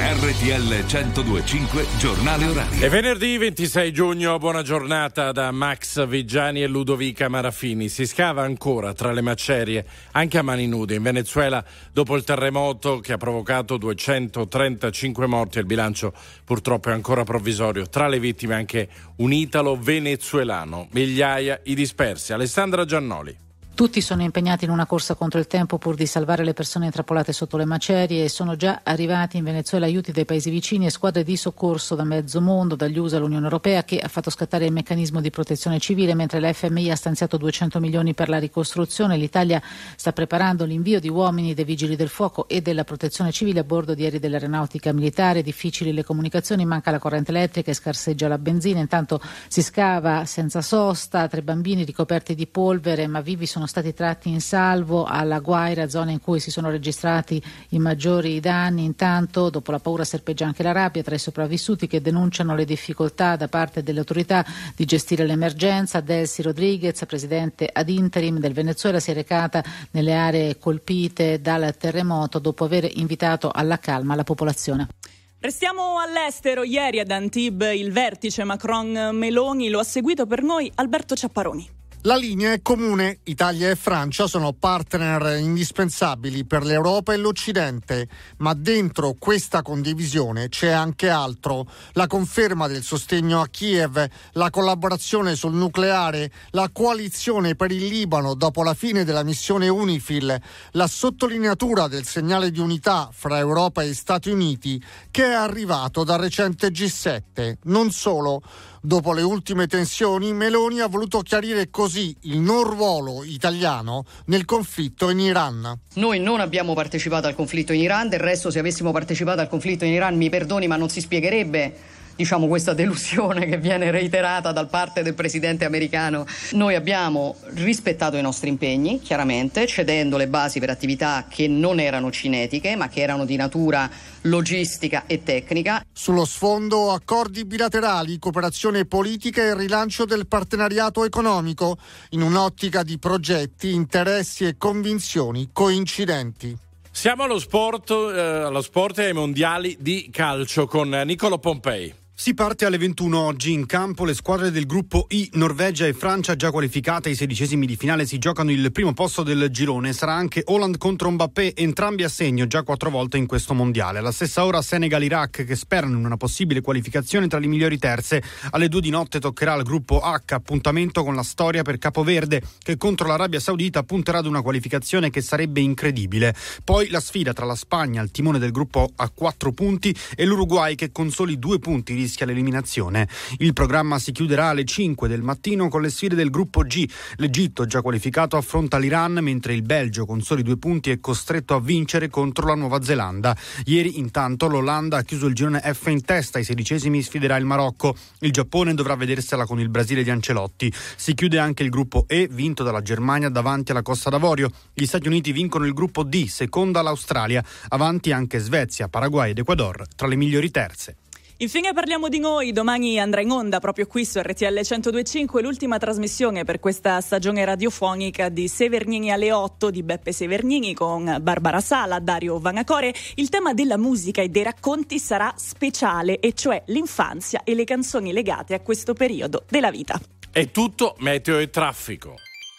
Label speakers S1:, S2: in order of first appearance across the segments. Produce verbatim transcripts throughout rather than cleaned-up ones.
S1: R T L centodue e cinque, giornale orario.
S2: È venerdì ventisei giugno, buona giornata da Max Vigiani e Ludovica Marafini. Si scava ancora tra le macerie, anche a mani nude, in Venezuela dopo il terremoto che ha provocato duecentotrentacinque morti. Il bilancio purtroppo è ancora provvisorio. Tra le vittime anche un italo-venezuelano, migliaia i dispersi. Alessandra Giannoli.
S3: Tutti sono impegnati in una corsa contro il tempo pur di salvare le persone intrappolate sotto le macerie e sono già arrivati in Venezuela aiuti dai paesi vicini e squadre di soccorso da mezzo mondo, dagli U S A all'Unione Europea, che ha fatto scattare il meccanismo di protezione civile, mentre l'F M I ha stanziato duecento milioni per la ricostruzione. L'Italia sta preparando l'invio di uomini dei Vigili del Fuoco e della Protezione Civile a bordo di aerei dell'Aeronautica Militare. Difficili le comunicazioni, manca la corrente elettrica e scarseggia la benzina. Intanto si scava senza sosta, tre bambini ricoperti di polvere ma vivi sono stati tratti in salvo alla Guaira, zona in cui si sono registrati i maggiori danni. Intanto, dopo la paura, serpeggia anche la rabbia tra i sopravvissuti che denunciano le difficoltà da parte delle autorità di gestire l'emergenza. Delcy Rodriguez, presidente ad interim del Venezuela, si è recata nelle aree colpite dal terremoto dopo aver invitato alla calma la popolazione.
S4: Restiamo all'estero. Ieri ad Antibes il vertice Macron-Meloni lo ha seguito per noi Alberto Ciapparoni.
S5: La linea è comune. Italia e Francia sono partner indispensabili per l'Europa e l'Occidente, ma dentro questa condivisione c'è anche altro. La conferma del sostegno a Kiev, la collaborazione sul nucleare, la coalizione per il Libano dopo la fine della missione UNIFIL, la sottolineatura del segnale di unità fra Europa e Stati Uniti che è arrivato dal recente G sette. Non solo. Dopo le ultime tensioni, Meloni ha voluto chiarire così il non ruolo italiano nel conflitto in Iran.
S6: Noi non abbiamo partecipato al conflitto in Iran, del resto se avessimo partecipato al conflitto in Iran, mi perdoni, ma non si spiegherebbe diciamo questa delusione che viene reiterata da parte del presidente americano. Noi abbiamo rispettato i nostri impegni, chiaramente, cedendo le basi per attività che non erano cinetiche, ma che erano di natura logistica e tecnica.
S5: Sullo sfondo, accordi bilaterali, cooperazione politica e rilancio del partenariato economico, in un'ottica di progetti, interessi e convinzioni coincidenti.
S2: Siamo allo sport, eh, allo sport e ai mondiali di calcio con Niccolò Pompei.
S7: Si parte alle ventuno oggi. In campo le squadre del gruppo I, Norvegia e Francia già qualificate ai sedicesimi di finale, si giocano il primo posto del girone. Sarà anche Haaland contro Mbappé, entrambi a segno già quattro volte in questo mondiale. Alla stessa ora Senegal-Iraq, che sperano in una possibile qualificazione tra le migliori terze. Alle due di notte toccherà al gruppo H, appuntamento con la storia per Capoverde, che contro l'Arabia Saudita punterà ad una qualificazione che sarebbe incredibile. Poi la sfida tra la Spagna, al timone del gruppo a quattro punti, e l'Uruguay, che con soli due punti rischia l'eliminazione. Il programma si chiuderà alle cinque del mattino con le sfide del gruppo G. L'Egitto, già qualificato, affronta l'Iran, mentre il Belgio, con soli due punti, è costretto a vincere contro la Nuova Zelanda. Ieri, intanto, l'Olanda ha chiuso il girone F in testa. Ai sedicesimi sfiderà il Marocco. Il Giappone dovrà vedersela con il Brasile di Ancelotti. Si chiude anche il gruppo E, vinto dalla Germania davanti alla Costa d'Avorio. Gli Stati Uniti vincono il gruppo D, seconda l'Australia. Avanti anche Svezia, Paraguay ed Ecuador, tra le migliori terze.
S4: Infine parliamo di noi. Domani andrà in onda proprio qui su R T L centodue e cinque l'ultima trasmissione per questa stagione radiofonica di Severnini alle otto di Beppe Severnini con Barbara Sala, Dario Vanacore. Il tema della musica e dei racconti sarà speciale, e cioè l'infanzia e le canzoni legate a questo periodo della vita.
S2: È tutto meteo e traffico.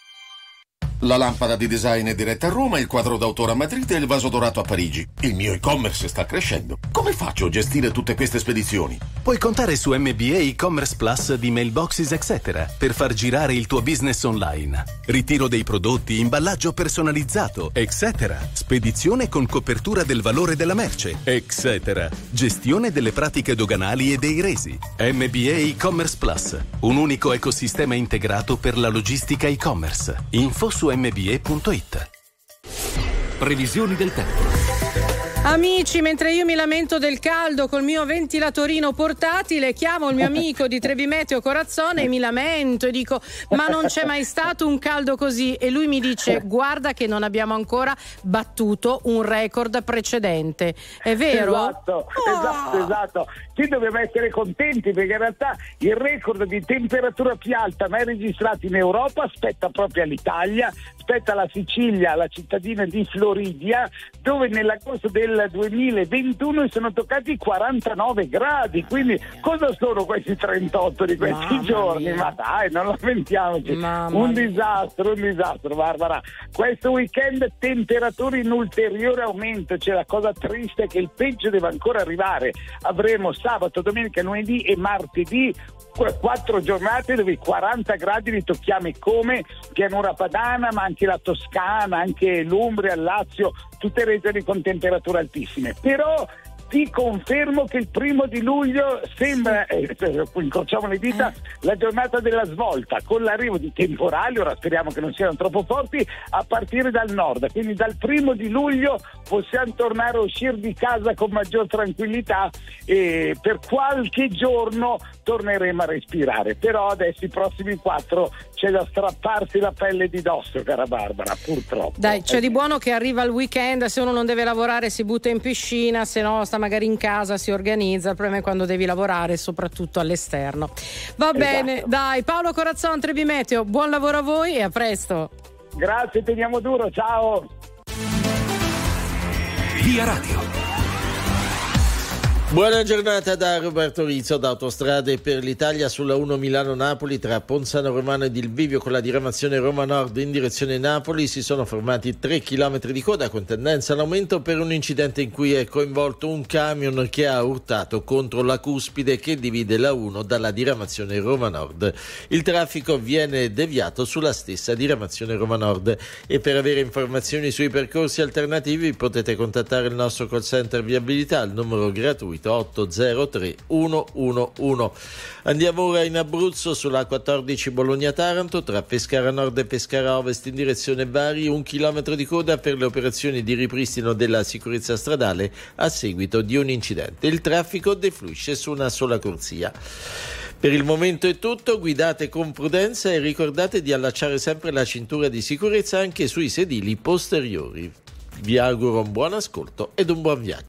S8: La lampada di design è diretta a Roma, il quadro d'autore a Madrid e il vaso dorato a Parigi. Il mio e-commerce sta crescendo. Come faccio a gestire tutte queste spedizioni?
S9: Puoi contare su M B A E-Commerce Plus di Mailboxes Etc. per far girare il tuo business online. Ritiro dei prodotti, imballaggio personalizzato, eccetera. Spedizione con copertura del valore della merce, eccetera. Gestione delle pratiche doganali e dei resi. M B A E-Commerce Plus, un unico ecosistema integrato per la logistica e-commerce. Info su m b e punto i t.
S1: Previsioni del tempo.
S10: Amici, mentre io mi lamento del caldo col mio ventilatorino portatile, chiamo il mio amico di Trevi Meteo Corazzone e mi lamento e dico: ma non c'è mai stato un caldo così? E lui mi dice: guarda che non abbiamo ancora battuto un record precedente. È vero?
S11: Esatto, oh. esatto, esatto. Qui dobbiamo essere contenti, perché in realtà il record di temperatura più alta mai registrato in Europa spetta proprio all'Italia, spetta alla Sicilia, alla cittadina di Floridia, dove nell'agosto del nel duemilaventuno e sono toccati quarantanove gradi, quindi cosa sono questi trentotto di questi
S10: Mamma
S11: giorni?
S10: mia.
S11: Ma dai, non lamentiamoci.
S10: Mamma
S11: un
S10: mia.
S11: disastro, un disastro, Barbara. Questo weekend temperature in ulteriore aumento, c'è la cosa triste che il peggio deve ancora arrivare. Avremo sabato, domenica, lunedì e martedì quattro giornate dove i quaranta gradi li tocchiamo come pianura padana, ma anche la Toscana, anche l'Umbria, il Lazio, tutte regioni con temperature altissime. Però ti confermo che il primo di luglio sembra, eh, incrociamo le dita, la giornata della svolta, con l'arrivo di temporali, ora speriamo che non siano troppo forti, a partire dal nord. Quindi dal primo di luglio possiamo tornare a uscire di casa con maggior tranquillità e per qualche giorno torneremo a respirare. Però adesso i prossimi quattro c'è da strapparsi la pelle di dosso, cara Barbara, purtroppo.
S10: Dai, c'è di buono che arriva il weekend, se uno non deve lavorare si butta in piscina, se no sta magari in casa, si organizza. Il problema è quando devi lavorare, soprattutto all'esterno. Va
S11: Esatto.
S10: bene, dai, Paolo Corazzon, Trebi Meteo, buon lavoro a voi e a presto.
S11: Grazie, teniamo duro, ciao.
S1: Via Radio.
S12: Buona giornata da Roberto Rizzo, da Autostrade per l'Italia sulla uno Milano-Napoli tra Ponzano Romano ed il bivio con la diramazione Roma Nord in direzione Napoli si sono formati tre chilometri di coda con tendenza all'aumento per un incidente in cui è coinvolto un camion che ha urtato contro la cuspide che divide la uno dalla diramazione Roma Nord. Il traffico viene deviato sulla stessa diramazione Roma Nord e per avere informazioni sui percorsi alternativi potete contattare il nostro call center viabilità al numero gratuito otto zero tre uno uno uno. Andiamo ora in Abruzzo sulla quattordici Bologna-Taranto tra Pescara Nord e Pescara Ovest in direzione Bari, un chilometro di coda per le operazioni di ripristino della sicurezza stradale a seguito di un incidente. Il traffico defluisce su una sola corsia. Per il momento è tutto, guidate con prudenza e ricordate di allacciare sempre la cintura di sicurezza anche sui sedili posteriori. Vi auguro un buon ascolto ed un buon viaggio.